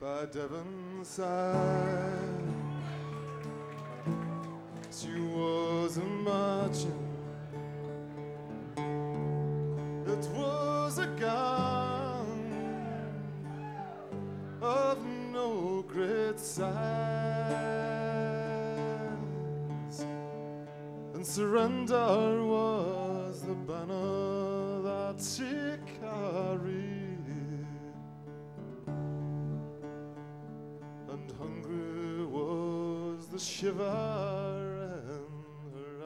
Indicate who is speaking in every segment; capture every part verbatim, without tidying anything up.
Speaker 1: by Devon's side. She was a marching. It was a gown of no great size, and surrender was the banner that she carried, and hungry was the shiver in her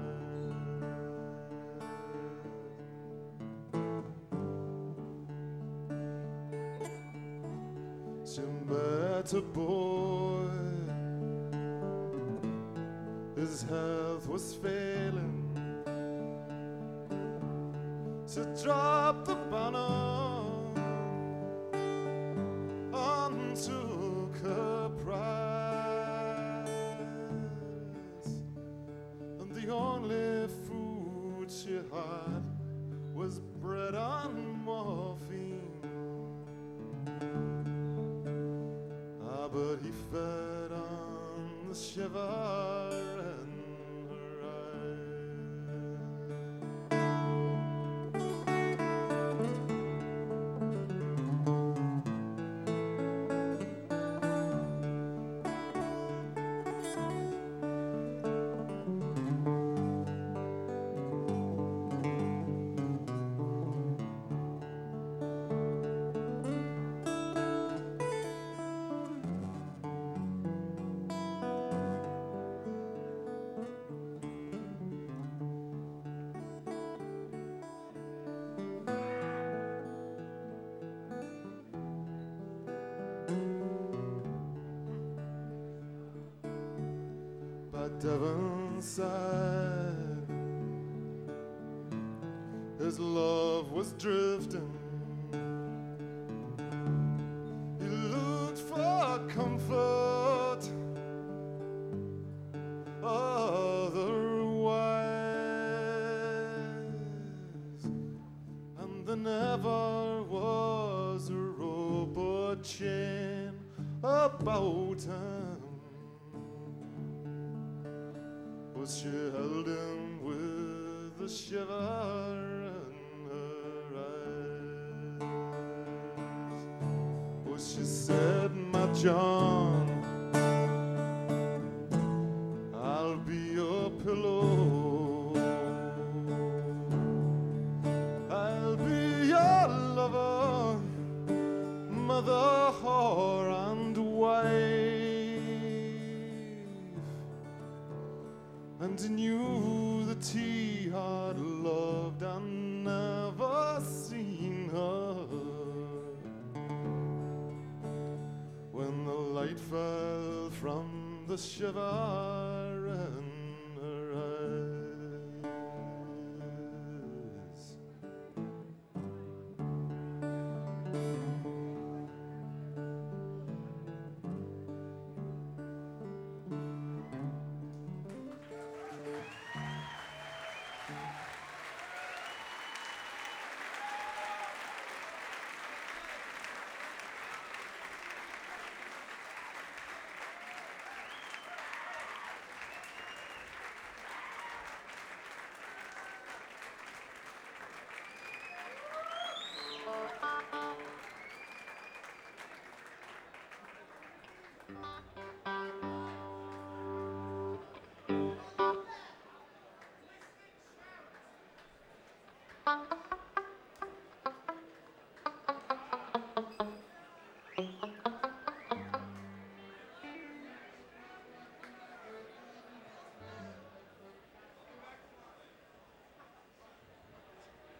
Speaker 1: eyes. She met a boy, his health was failing. She dropped the banner and took her prize, and the only food she had was bread and morphine. Ah, but he fed on the shiver in her Devon's side. His love was drifting. He looked for comfort otherwise, and there never was a rope or chain about him. Was she held him with the shiver in her eyes? Was she said, my John, I'll be your pillow, I'll be your lover, mother, whore and wife. And knew that he had loved and never seen her. When the light fell from the shiver in her eyes.